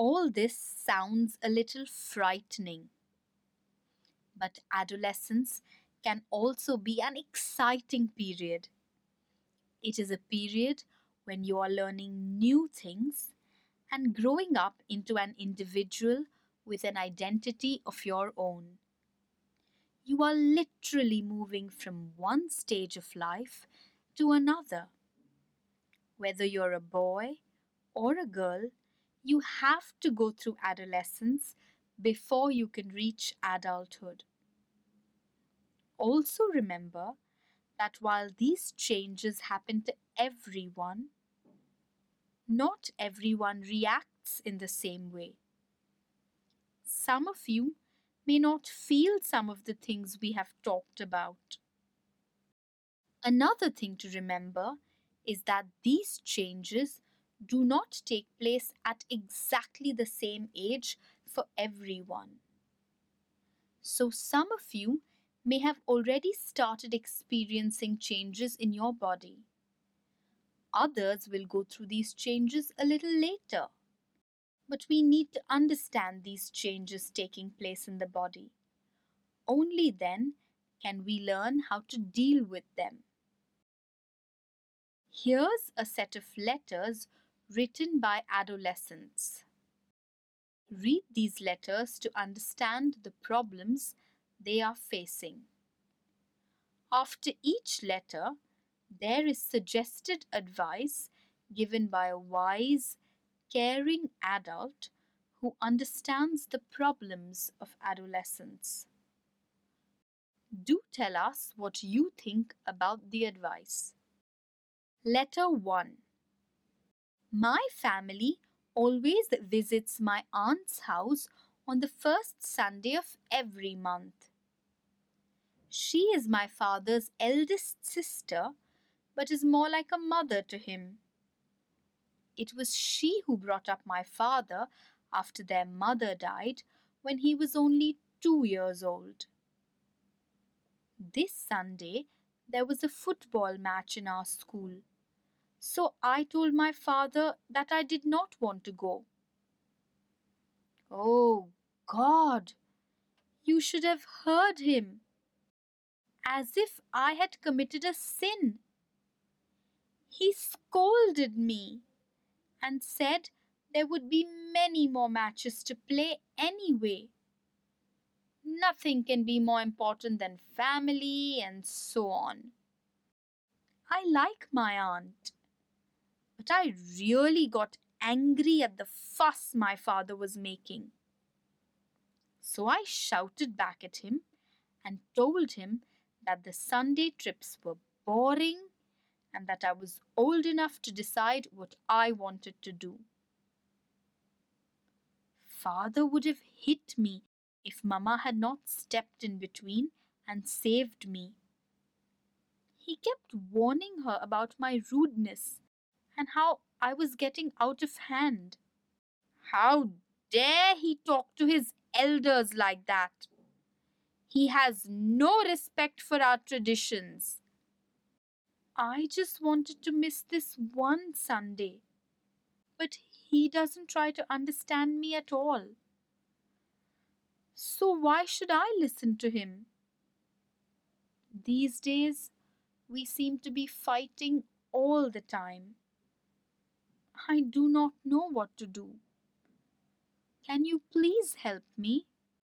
All this sounds a little frightening, but adolescence can also be an exciting period. It is a period when you are learning new things and growing up into an individual with an identity of your own. You are literally moving from one stage of life to another. Whether you're a boy or a girl, you have to go through adolescence before you can reach adulthood. Also, remember that while these changes happen to everyone, not everyone reacts in the same way. Some of you may not feel some of the things we have talked about. Another thing to remember is that these changes do not take place at exactly the same age for everyone. So, some of you may have already started experiencing changes in your body. Others will go through these changes a little later. But we need to understand these changes taking place in the body. Only then can we learn how to deal with them. Here's a set of letters written by adolescents. Read these letters to understand the problems they are facing. After each letter, there is suggested advice given by a wise, caring adult who understands the problems of adolescence. Do tell us what you think about the advice. Letter 1. My family always visits my aunt's house on the first Sunday of every month. She is my father's eldest sister, but is more like a mother to him. It was she who brought up my father after their mother died when he was only 2 years old. This Sunday, there was a football match in our school, so I told my father that I did not want to go. Oh, God! You should have heard him. As if I had committed a sin. He scolded me and said there would be many more matches to play anyway. Nothing can be more important than family and so on. I like my aunt, but I really got angry at the fuss my father was making. So I shouted back at him and told him that the Sunday trips were boring and that I was old enough to decide what I wanted to do. Father would have hit me if Mama had not stepped in between and saved me. He kept warning her about my rudeness and how I was getting out of hand. How dare he talk to his elders like that? He has no respect for our traditions. I just wanted to miss this one Sunday, but he doesn't try to understand me at all. So why should I listen to him? These days, we seem to be fighting all the time. I do not know what to do. Can you please help me?